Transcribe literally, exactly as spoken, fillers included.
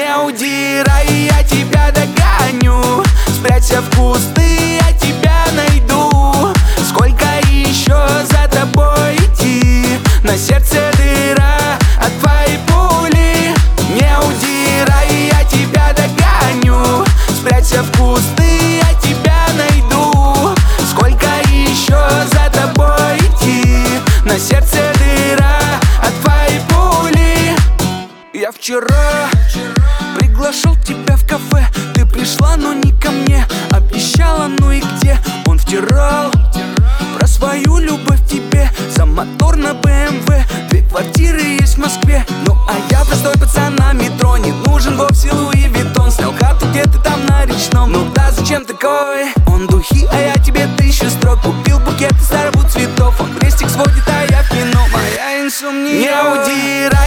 Не удирай, я тебя догоню. Спрячься в кусты, я тебя найду. Сколько еще за тобой идти? На сердце дыра от твоей пули. Не удирай, я тебя догоню. Спрячься в кусты, я тебя найду. Сколько еще за тобой идти? На сердце дыра от твоей пули. Я вчера приглашал тебя в кафе. Ты пришла, но не ко мне. Обещала, ну и где? Он втирал про свою любовь тебе. За мотор на бэ эм вэ. Две квартиры есть в Москве. Ну а я простой пацан на метро. Не нужен вовсе Луи Виттон. Снял хату где-то там на речном. Ну да, зачем такой? Он духи, а я тебе тысячу строк. Купил букет из старых цветов. Он крестик сводит, а я в кино. Моя инсомния. Не удирай.